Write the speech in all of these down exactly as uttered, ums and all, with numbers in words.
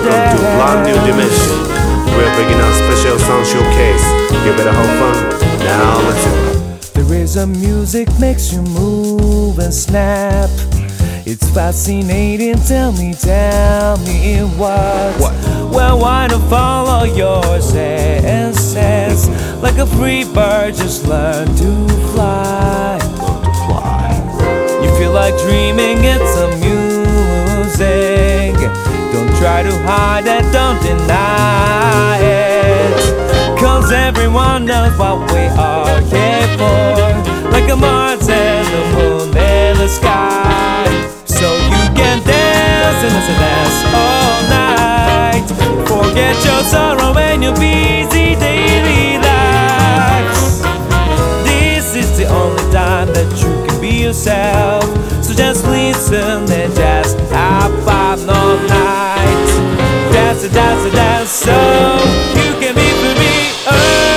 Welcome to Blonde New Dimension. We're bringing out special sound showcase. You better have fun. Now listen. There is a music makes you move and snap. It's fascinating. Tell me, tell me what. What? Well, why not follow your senses? Like a free bird, just learn to fly. Learn to fly. You feel like dreaming, it's a music. Don't try to hide it, don't deny it. Cause everyone knows what we are here for. Like a Mars and the moon and the sky. So you can dance and dance and dance all night. Forget your sorrow and your busy daily lives. This is the only time that you can be yourself. So just listen and just have fun all night. Dance and dance and dance so you can be free. Oh.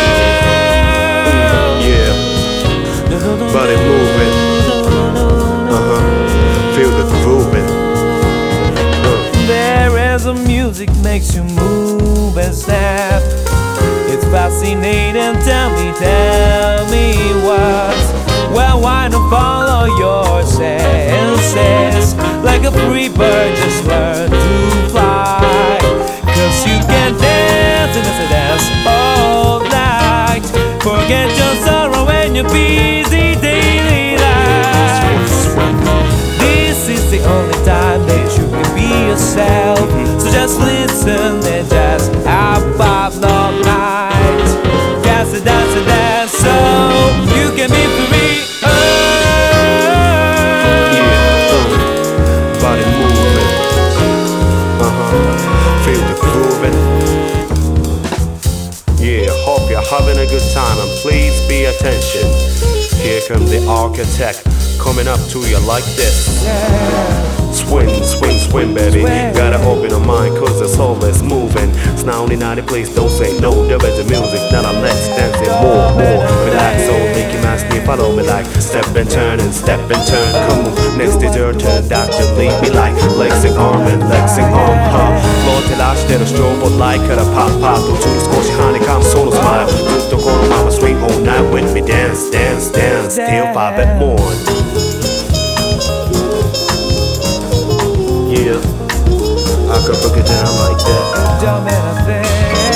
Yeah. Body moving. Uh-huh. Feel the grooving. Uh. There is a music makes you move and snap. It's fascinating. Tell me, tell me what. Well, why not follow your senses? Like a free bird, just learn to fly. Cause you can dance and dance and dance all night. Forget your sorrow and your busy daily life. This is the only time that you can be yourself. So just listen and just have fun all night. Dance and dance and dance so you can be free. Having a good time and please pay attention. Here comes the architect coming up to you like this. Swing, swing, swing, baby. Gotta open your mind cause the soul is moving. It's now only ninety, please don't say no. There is the music, now let's dance it more, more. Relax, so make you ask me, follow me like step and turn and step and turn. Come on, next is your turn, doctor, leave me like legs and arm and legs and arm, huh? Floor till I stare the strobe light, cut a pop, pop. Don't you squash your honey, come solo smile. Put the corner mama straight all night with me, dance, dance, dance, till five at morn. Yeah, I could break it down like that. Don't anything.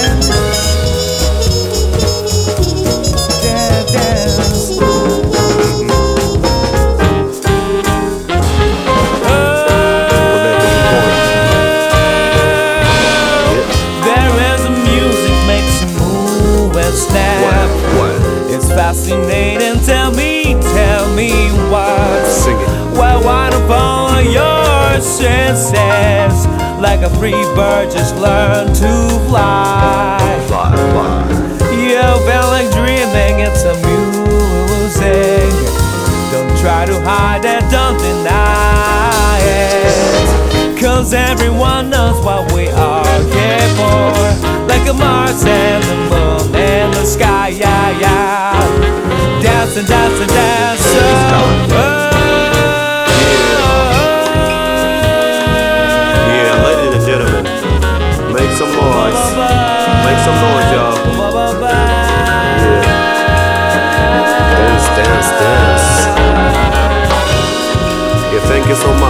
Dance, dance. There is a music makes you move and snap. What? What? It's fascinating. Tell me, tell me what. Sing it. Well, why not follow your senses? Like a free bird, just learn to fly. Fly, fly. You feel like dreaming, it's a music. Don't try to hide it, don't deny it. Cause everyone knows what we are here for. Like a Mars and the moon and the sky, yeah, yeah. Dance and dance and dance. Oh, oh. Make some noise. Make some noise, y'all. Yeah. Dance, dance, dance. Yeah, thank you so much.